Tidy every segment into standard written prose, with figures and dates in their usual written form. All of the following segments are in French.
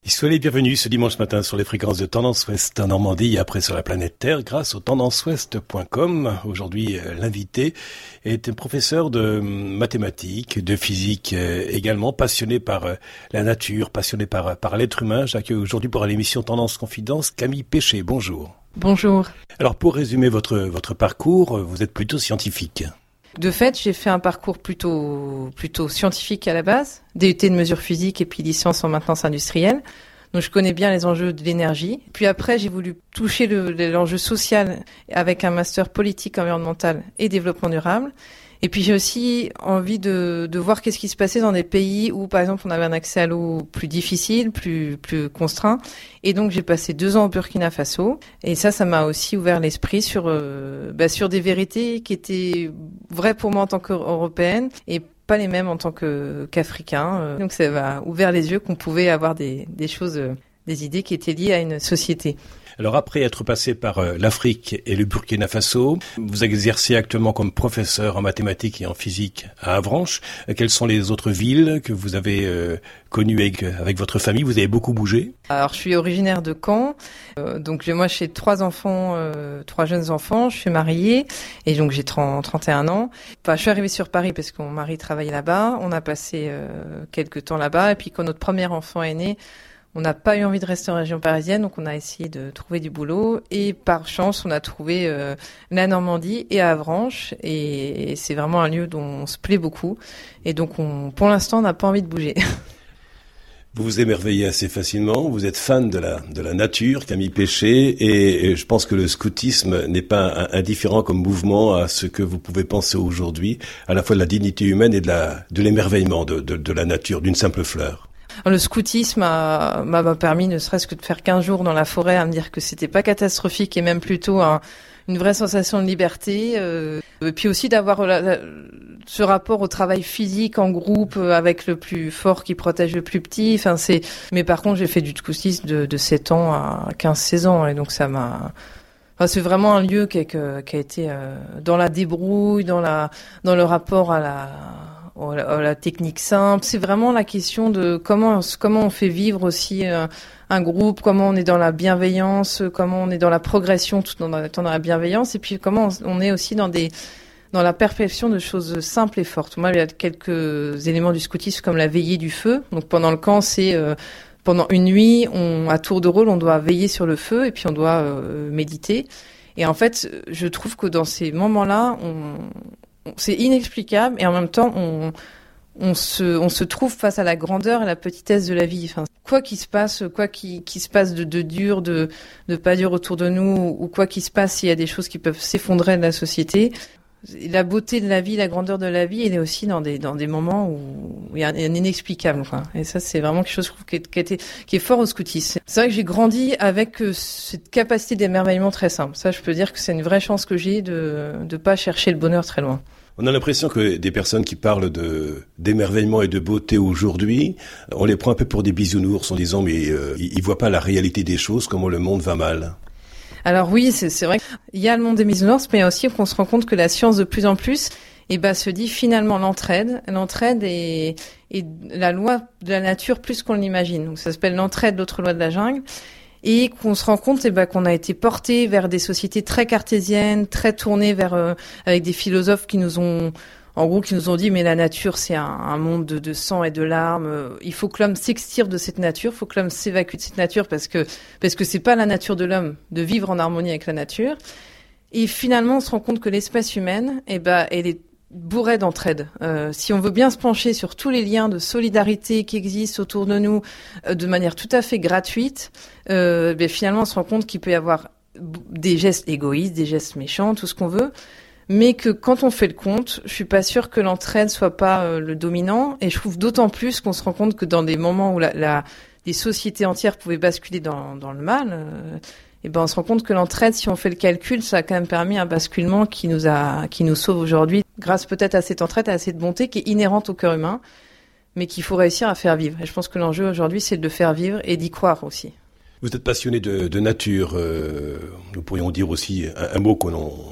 Soyez les bienvenus ce dimanche matin sur les fréquences de Tendance Ouest en Normandie et après sur la planète Terre grâce au tendanceouest.com. Aujourd'hui, l'invité est un professeur de mathématiques, de physique également, passionné par la nature, passionné par l'être humain. J'accueille aujourd'hui pour l'émission Tendance Confidence Camille Péché. Bonjour. Bonjour. Alors pour résumer votre parcours, vous êtes plutôt scientifique. De fait, j'ai fait un parcours plutôt scientifique à la base, DUT de mesure physique et puis licence en maintenance industrielle. Donc je connais bien les enjeux de l'énergie. Puis après, j'ai voulu toucher l'enjeu social avec un master politique environnemental et développement durable. Et puis j'ai aussi envie de voir qu'est-ce qui se passait dans des pays où, par exemple, on avait un accès à l'eau plus difficile, plus contraint. Et donc j'ai passé 2 ans au Burkina Faso. Et ça m'a aussi ouvert l'esprit sur des vérités qui étaient vraies pour moi en tant qu'Européenne et pas les mêmes en tant qu'Africain. Donc ça m'a ouvert les yeux qu'on pouvait avoir des choses, des idées qui étaient liées à une société. Alors après être passé par l'Afrique et le Burkina Faso, vous exercez actuellement comme professeur en mathématiques et en physique à Avranches. Quelles sont les autres villes que vous avez connues avec votre famille? Vous avez beaucoup bougé? Alors je suis originaire de Caen, donc moi j'ai 3 enfants, 3 jeunes enfants, je suis mariée et donc j'ai 31 ans. Enfin, je suis arrivée sur Paris parce que mon mari travaillait là-bas, on a passé quelques temps là-bas et puis quand notre premier enfant est né, on n'a pas eu envie de rester en région parisienne, donc on a essayé de trouver du boulot. Et par chance, on a trouvé la Normandie et Avranches. Et c'est vraiment un lieu dont on se plaît beaucoup. Et donc, pour l'instant, on n'a pas envie de bouger. Vous vous émerveillez assez facilement. Vous êtes fan de la nature, Camille Péché. Et je pense que le scoutisme n'est pas indifférent comme mouvement à ce que vous pouvez penser aujourd'hui, à la fois de la dignité humaine et de l'émerveillement de la nature, d'une simple fleur. Le scoutisme m'a permis, ne serait-ce que de faire 15 jours dans la forêt, à me dire que c'était pas catastrophique et même plutôt une vraie sensation de liberté. Et puis aussi d'avoir ce rapport au travail physique en groupe avec le plus fort qui protège le plus petit. Enfin, mais par contre, j'ai fait du scoutisme de 7 ans à 15-16 ans et donc ça m'a... Enfin, c'est vraiment un lieu qui a été dans la débrouille, dans le rapport à la technique simple. C'est vraiment la question de comment on fait vivre aussi un groupe, comment on est dans la bienveillance, comment on est dans la progression tout en étant dans la bienveillance, et puis comment on est aussi dans la perfection de choses simples et fortes. Moi, il y a quelques éléments du scoutisme comme la veillée du feu. Donc pendant le camp, c'est pendant une nuit, à tour de rôle, on doit veiller sur le feu et puis on doit méditer. Et en fait, je trouve que dans ces moments-là, c'est inexplicable et en même temps on se trouve face à la grandeur et la petitesse de la vie. Enfin, quoi qu'il se passe, qui se passe de dur, de pas dur autour de nous, ou quoi qu'il se passe, s'il y a des choses qui peuvent s'effondrer de la société, la beauté de la vie, la grandeur de la vie, elle est aussi dans des moments où il y a un inexplicable. Quoi. Et ça, c'est vraiment quelque chose qui est fort au scoutisme. C'est vrai que j'ai grandi avec cette capacité d'émerveillement très simple. Ça, je peux dire que c'est une vraie chance que j'ai de pas chercher le bonheur très loin. On a l'impression que des personnes qui parlent d'émerveillement et de beauté aujourd'hui, on les prend un peu pour des bisounours en disant mais ils voient pas la réalité des choses, comment le monde va mal. Alors oui, c'est vrai qu'il y a le monde des bisounours, mais aussi qu'on se rend compte que la science de plus en plus se dit finalement l'entraide est la loi de la nature plus qu'on l'imagine. Donc ça s'appelle l'entraide, l'autre loi de la jungle. Et qu'on se rend compte qu'on a été porté vers des sociétés très cartésiennes, très tournées vers avec des philosophes qui nous ont dit mais la nature c'est un monde de sang et de larmes, il faut que l'homme s'extire de cette nature, il faut que l'homme s'évacue de cette nature parce que c'est pas la nature de l'homme de vivre en harmonie avec la nature. Et finalement on se rend compte que l'espèce humaine elle est bourrée d'entraide. Si on veut bien se pencher sur tous les liens de solidarité qui existent autour de nous de manière tout à fait gratuite, finalement on se rend compte qu'il peut y avoir des gestes égoïstes, des gestes méchants, tout ce qu'on veut, mais que quand on fait le compte, je suis pas sûre que l'entraide soit pas le dominant, et je trouve d'autant plus qu'on se rend compte que dans des moments où des sociétés entières pouvaient basculer dans le mal, on se rend compte que l'entraide, si on fait le calcul, ça a quand même permis un basculement qui nous sauve aujourd'hui, grâce peut-être à cette entraide, à cette bonté qui est inhérente au cœur humain, mais qu'il faut réussir à faire vivre. Et je pense que l'enjeu aujourd'hui, c'est de le faire vivre et d'y croire aussi. Vous êtes passionné de nature. Nous pourrions dire aussi un mot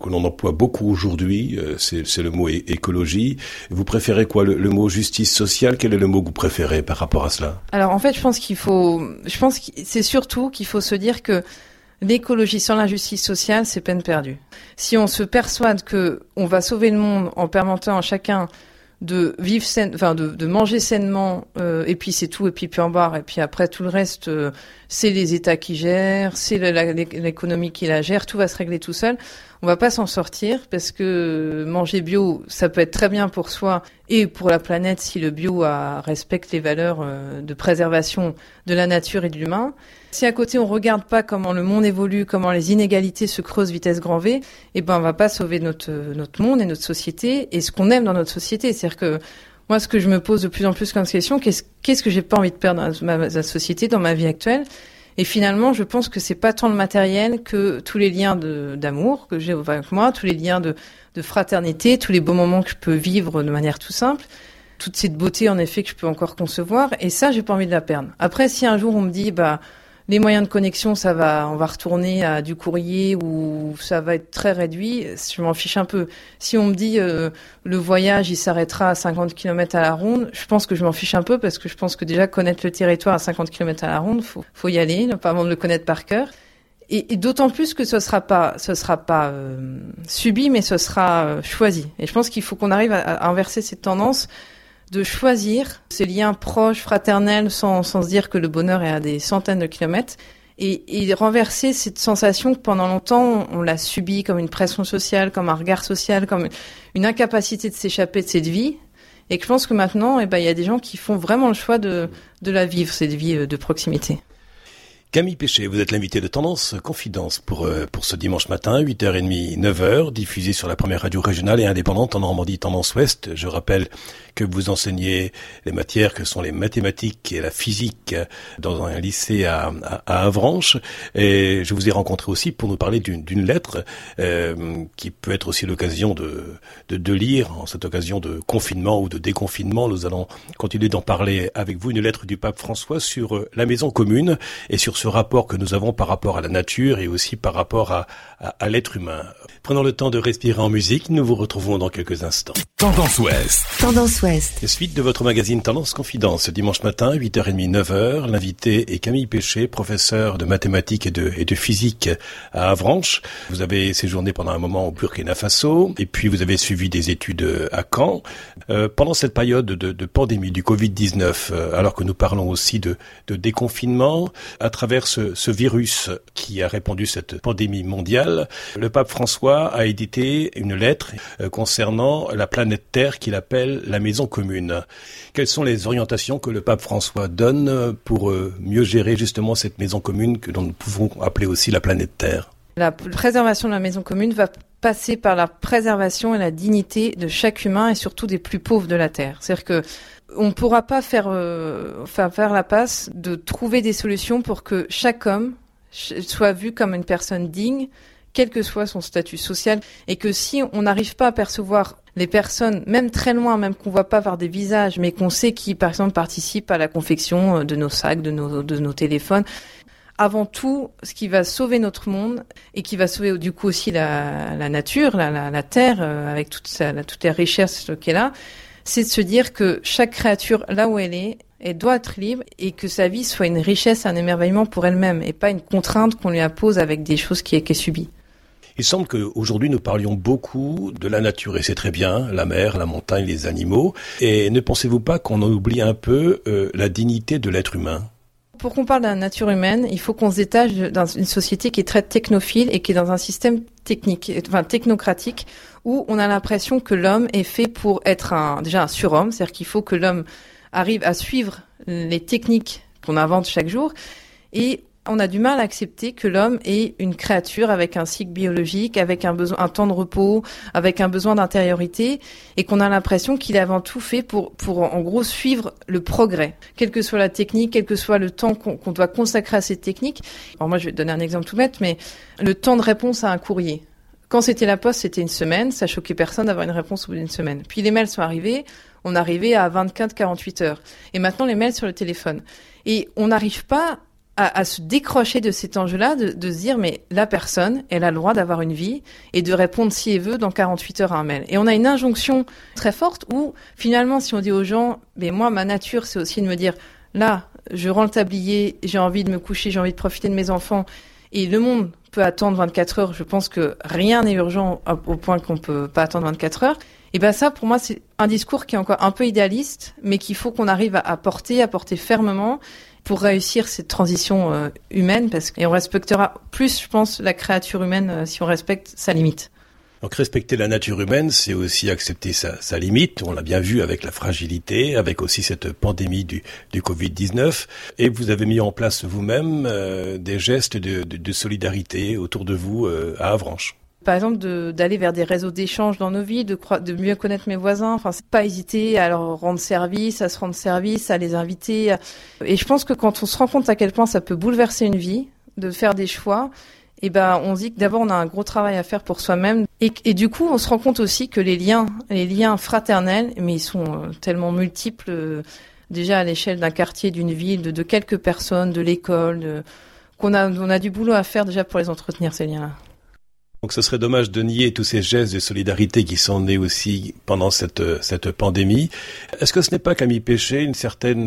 que l'on emploie beaucoup aujourd'hui, c'est le mot écologie. Vous préférez quoi, le mot justice sociale? Quel est le mot que vous préférez par rapport à cela? Alors en fait, je pense que c'est surtout qu'il faut se dire que l'écologie sans la justice sociale, c'est peine perdue. Si on se persuade que on va sauver le monde en permettant à chacun de vivre de manger sainement, et puis c'est tout, et puis en boire, et puis après tout le reste, c'est les États qui gèrent, c'est l'économie qui la gère, tout va se régler tout seul. On va pas s'en sortir parce que manger bio, ça peut être très bien pour soi et pour la planète si le bio respecte les valeurs de préservation de la nature et de l'humain. Si à côté on regarde pas comment le monde évolue, comment les inégalités se creusent vitesse grand V, on va pas sauver notre monde et notre société et ce qu'on aime dans notre société. C'est-à-dire que moi, ce que je me pose de plus en plus comme question, qu'est-ce que j'ai pas envie de perdre dans ma société, dans ma vie actuelle? Et finalement, je pense que c'est pas tant le matériel que tous les liens d'amour que j'ai avec moi, tous les liens de fraternité, tous les beaux moments que je peux vivre de manière tout simple, toute cette beauté en effet que je peux encore concevoir. Et ça, j'ai pas envie de la perdre. Après, si un jour on me dit, les moyens de connexion, on va retourner à du courrier ou ça va être très réduit, je m'en fiche un peu. Si on me dit le voyage, il s'arrêtera à 50 km à la ronde, je pense que je m'en fiche un peu parce que je pense que déjà connaître le territoire à 50 km à la ronde, faut y aller, pas avant de le connaître par cœur. Et d'autant plus que ce sera pas subi, mais ce sera choisi. Et je pense qu'il faut qu'on arrive à inverser cette tendance de choisir ces liens proches, fraternels, sans se dire que le bonheur est à des centaines de kilomètres, et renverser cette sensation que pendant longtemps, on l'a subi comme une pression sociale, comme un regard social, comme une incapacité de s'échapper de cette vie, et que je pense que maintenant, il y a des gens qui font vraiment le choix de la vivre, cette vie de proximité. Camille Péché, vous êtes l'invité de Tendance Confidence pour ce dimanche matin, 8h30, 9h, diffusé sur la première radio régionale et indépendante en Normandie, Tendance Ouest. Je rappelle que vous enseignez les matières que sont les mathématiques et la physique dans un lycée à Avranches. Et je vous ai rencontré aussi pour nous parler d'une lettre qui peut être aussi l'occasion de lire en cette occasion de confinement ou de déconfinement. Nous allons continuer d'en parler avec vous. Une lettre du pape François sur la maison commune et sur ce rapport que nous avons par rapport à la nature et aussi par rapport à l'être humain. Prenons le temps de respirer en musique. Nous vous retrouvons dans quelques instants. Tendance Ouest. Tendance Ouest. Suite de votre magazine Tendance Confidence, dimanche matin, 8h30, 9h. L'invité est Camille Péché, professeur de mathématiques et de physique à Avranches. Vous avez séjourné pendant un moment au Burkina Faso et puis vous avez suivi des études à Caen. Pendant cette période de pandémie du Covid-19, alors que nous parlons aussi de déconfinement, à travers ce virus qui a répandu cette pandémie mondiale, le pape François a édité une lettre concernant la planète Terre qu'il appelle la maison commune. Quelles sont les orientations que le pape François donne pour mieux gérer justement cette maison commune que nous pouvons appeler aussi la planète Terre? La préservation de la maison commune va passer par la préservation et la dignité de chaque humain et surtout des plus pauvres de la Terre. C'est-à-dire que on ne pourra pas faire la passe de trouver des solutions pour que chaque homme soit vu comme une personne digne, quel que soit son statut social, et que si on n'arrive pas à percevoir les personnes, même très loin, même qu'on voit pas par des visages, mais qu'on sait qui, par exemple, participent à la confection de nos sacs, de nos téléphones, avant tout, ce qui va sauver notre monde et qui va sauver du coup aussi la nature, la terre, avec toutes les richesses qu'elle a, c'est de se dire que chaque créature, là où elle doit être libre et que sa vie soit une richesse, un émerveillement pour elle-même et pas une contrainte qu'on lui impose avec des choses qui est subie. Il semble qu'aujourd'hui nous parlions beaucoup de la nature et c'est très bien, la mer, la montagne, les animaux. Et ne pensez-vous pas qu'on en oublie un peu la dignité de l'être humain ? Pour qu'on parle de la nature humaine, il faut qu'on se détache dans une société qui est très technophile et qui est dans un système technocratique où on a l'impression que l'homme est fait pour être déjà un surhomme, c'est-à-dire qu'il faut que l'homme arrive à suivre les techniques qu'on invente chaque jour, et on a du mal à accepter que l'homme est une créature avec un cycle biologique, avec un temps de repos, avec un besoin d'intériorité, et qu'on a l'impression qu'il est avant tout fait pour en gros suivre le progrès, quelle que soit la technique, quel que soit le temps qu'on doit consacrer à cette technique. Alors moi je vais te donner un exemple tout bête, mais le temps de réponse à un courrier. Quand c'était la poste, c'était une semaine, ça choquait personne d'avoir une réponse au bout d'une semaine. Puis les mails sont arrivés, on arrivait à 24-48 heures. Et maintenant les mails sur le téléphone. Et on n'arrive pas à se décrocher de cet enjeu-là, de se dire, mais la personne, elle a le droit d'avoir une vie et de répondre si elle veut dans 48 heures à un mail. Et on a une injonction très forte où, finalement, si on dit aux gens, mais moi, ma nature, c'est aussi de me dire, là, je rends le tablier, j'ai envie de me coucher, j'ai envie de profiter de mes enfants, et le monde peut attendre 24 heures. Je pense que rien n'est urgent au point qu'on peut pas attendre 24 heures. Et ben ça, pour moi, c'est un discours qui est encore un peu idéaliste, mais qu'il faut qu'on arrive à porter fermement pour réussir cette transition humaine, et on respectera plus, je pense, la créature humaine si on respecte sa limite. Donc respecter la nature humaine, c'est aussi accepter sa limite. On l'a bien vu avec la fragilité, avec aussi cette pandémie du Covid-19. Et vous avez mis en place vous-même des gestes de solidarité autour de vous à Avranches. Par exemple, d'aller vers des réseaux d'échange dans nos villes, de mieux connaître mes voisins. Enfin, c'est pas hésiter à leur rendre service, à se rendre service, à les inviter. Et je pense que quand on se rend compte à quel point ça peut bouleverser une vie, de faire des choix, et ben, on se dit que d'abord on a un gros travail à faire pour soi-même. Et du coup, on se rend compte aussi que les liens fraternels, mais ils sont tellement multiples, déjà à l'échelle d'un quartier, d'une ville, de quelques personnes, de l'école, on a du boulot à faire déjà pour les entretenir, ces liens-là. Donc ce serait dommage de nier tous ces gestes de solidarité qui sont nés aussi pendant cette pandémie. Est-ce que ce n'est pas, Camille Péché, une certaine,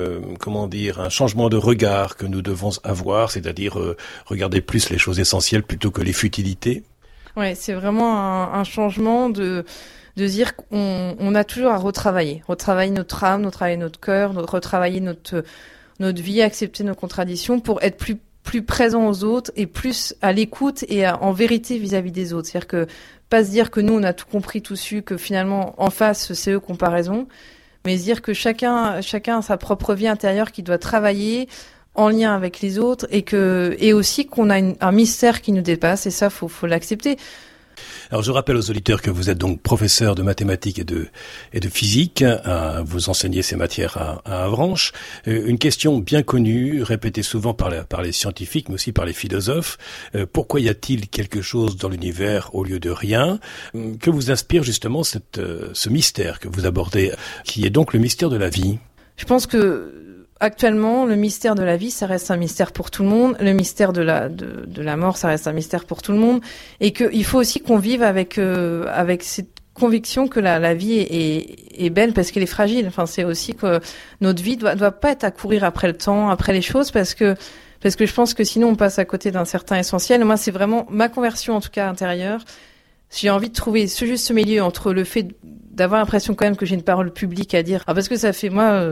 un changement de regard que nous devons avoir, c'est-à-dire regarder plus les choses essentielles plutôt que les futilités? Ouais, c'est vraiment un changement de dire qu'on a toujours à retravailler notre âme, retravailler notre cœur, retravailler notre vie, accepter nos contradictions pour être plus présent aux autres et plus à l'écoute et en vérité vis-à-vis des autres. C'est-à-dire que pas se dire que nous on a tout compris, tout su, que finalement en face c'est eux qui n'ont pas raison, mais se dire que chacun a sa propre vie intérieure qui doit travailler en lien avec les autres et aussi qu'on a un mystère qui nous dépasse et ça faut l'accepter. Alors je rappelle aux auditeurs que vous êtes donc professeur de mathématiques et de physique, vous enseignez ces matières à Avranches. Une question bien connue, répétée souvent par les scientifiques mais aussi par les philosophes, pourquoi y a-t-il quelque chose dans l'univers au lieu de rien? Que vous inspire justement ce mystère que vous abordez, qui est donc le mystère de la vie? Je pense que actuellement, le mystère de la vie, ça reste un mystère pour tout le monde. Le mystère de la mort, ça reste un mystère pour tout le monde. Et qu'il faut aussi qu'on vive avec cette conviction que la vie est belle parce qu'elle est fragile. Enfin, c'est aussi que notre vie doit pas être à courir après le temps, après les choses, parce que je pense que sinon on passe à côté d'un certain essentiel. Moi, c'est vraiment ma conversion, en tout cas intérieure. J'ai envie de trouver ce juste milieu entre le fait d'avoir l'impression quand même que j'ai une parole publique à dire. Parce que ça fait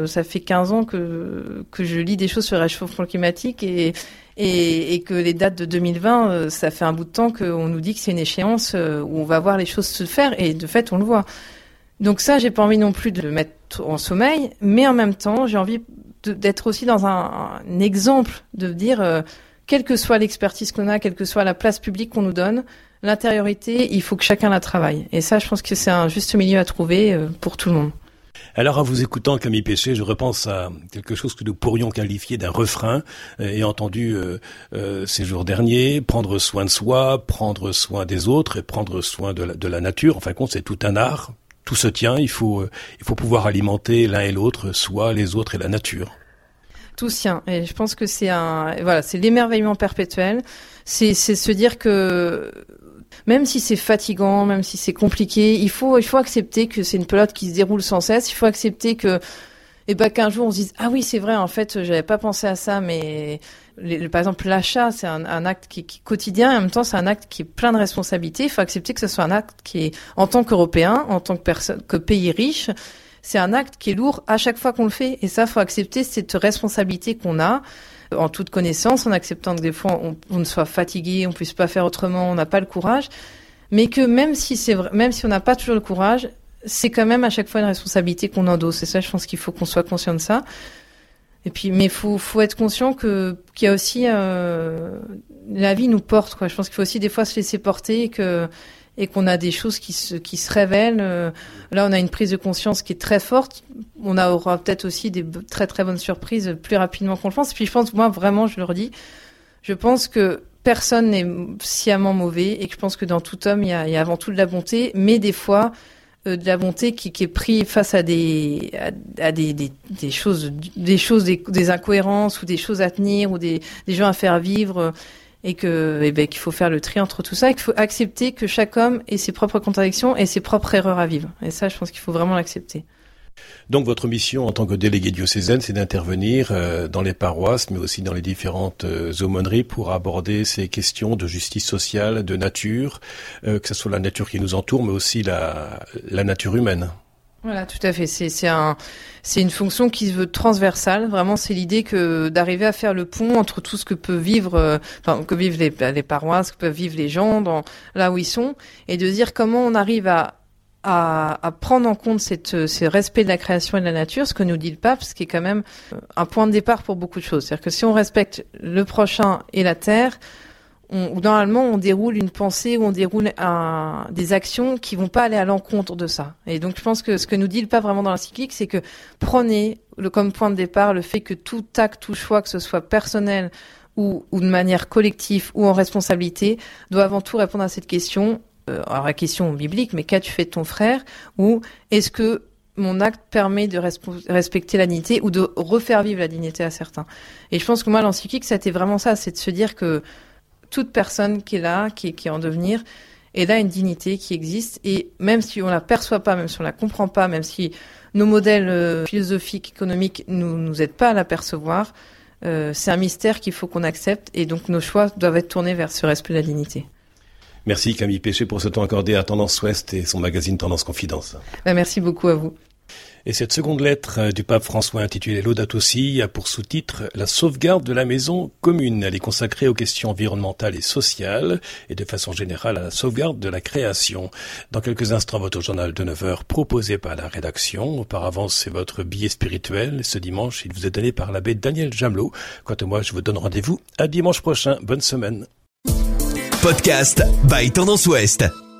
15 ans que je lis des choses sur le réchauffement climatique et que les dates de 2020, ça fait un bout de temps qu'on nous dit que c'est une échéance où on va voir les choses se faire et de fait on le voit. Donc ça, j'ai pas envie non plus de le mettre en sommeil, mais en même temps, j'ai envie d'être aussi dans un exemple, de dire quelle que soit l'expertise qu'on a, quelle que soit la place publique qu'on nous donne, l'intériorité, il faut que chacun la travaille. Et ça, je pense que c'est un juste milieu à trouver pour tout le monde. Alors, en vous écoutant, Camille Péché, je repense à quelque chose que nous pourrions qualifier d'un refrain, et entendu ces jours derniers, prendre soin de soi, prendre soin des autres et prendre soin de la nature. En fin de compte, c'est tout un art. Tout se tient. Il faut pouvoir alimenter l'un et l'autre, soi, les autres et la nature. Tout se tient. Et je pense que c'est l'émerveillement perpétuel. C'est se dire que même si c'est fatigant, même si c'est compliqué, il faut accepter que c'est une pelote qui se déroule sans cesse. Il faut accepter que, qu'un jour on se dise, ah oui, c'est vrai, en fait, j'avais pas pensé à ça, mais par exemple, l'achat, c'est un acte qui est quotidien, et en même temps, c'est un acte qui est plein de responsabilités. Il faut accepter que ce soit un acte qui est, en tant qu'Européen, en tant que pays riche, c'est un acte qui est lourd à chaque fois qu'on le fait. Et ça, faut accepter cette responsabilité qu'on a, en toute connaissance, en acceptant que des fois on ne soit fatigué, on puisse pas faire autrement, on n'a pas le courage, mais que même si on n'a pas toujours le courage, c'est quand même à chaque fois une responsabilité qu'on endosse. Et ça, je pense qu'il faut qu'on soit conscient de ça. Et puis, mais faut être conscient qu'il y a aussi la vie nous porte, quoi. Je pense qu'il faut aussi des fois se laisser porter et qu'on a des choses qui se révèlent. Là, on a une prise de conscience qui est très forte. On aura peut-être aussi des très très bonnes surprises plus rapidement qu'on le pense. Et puis je pense, moi vraiment, je le redis, je pense que personne n'est sciemment mauvais et que je pense que dans tout homme, il y a avant tout de la bonté. Mais des fois, de la bonté qui est pris face à des choses, des incohérences ou des choses à tenir ou des gens à faire vivre, et qu'il faut faire le tri entre tout ça, et qu'il faut accepter que chaque homme ait ses propres contradictions et ses propres erreurs à vivre. Et ça, je pense qu'il faut vraiment l'accepter. Donc votre mission en tant que délégué diocésaine, c'est d'intervenir dans les paroisses, mais aussi dans les différentes aumôneries pour aborder ces questions de justice sociale, de nature, que ce soit la nature qui nous entoure, mais aussi la nature humaine. Voilà, tout à fait. C'est une fonction qui se veut transversale. Vraiment, c'est l'idée que d'arriver à faire le pont entre tout ce que peut vivre, que vivent les paroisses, que peuvent vivre les gens là où ils sont, et de dire comment on arrive à prendre en compte ce respect de la création et de la nature, ce que nous dit le pape, ce qui est quand même un point de départ pour beaucoup de choses. C'est-à-dire que si on respecte le prochain et la terre, normalement, on déroule une pensée ou on déroule des actions qui vont pas aller à l'encontre de ça. Et donc, je pense que ce que nous dit le pape vraiment dans l'encyclique, c'est que prenez comme point de départ le fait que tout acte, tout choix, que ce soit personnel ou de manière collective ou en responsabilité, doit avant tout répondre à cette question. Alors la question biblique, mais qu'as-tu fait de ton frère? Ou est-ce que mon acte permet de respecter la dignité ou de refaire vivre la dignité à certains? Et je pense que moi, l'encyclique, c'était vraiment ça, c'est de se dire que toute personne qui est là, qui est en devenir, elle a une dignité qui existe, et même si on la perçoit pas, même si on la comprend pas, même si nos modèles philosophiques, économiques nous aident pas à la percevoir, c'est un mystère qu'il faut qu'on accepte, et donc nos choix doivent être tournés vers ce respect de la dignité. Merci Camille Péché pour ce temps accordé à Tendance Ouest et son magazine Tendance Confidence. Merci beaucoup à vous. Et cette seconde lettre du pape François intitulée Laudato Si a pour sous-titre « La sauvegarde de la maison commune ». Elle est consacrée aux questions environnementales et sociales et de façon générale à la sauvegarde de la création. Dans quelques instants, votre journal de 9h proposé par la rédaction. Auparavant, c'est votre billet spirituel. Ce dimanche, il vous est donné par l'abbé Daniel Jamelot. Quant à moi, je vous donne rendez-vous à dimanche prochain. Bonne semaine. Podcast by Tendance Ouest.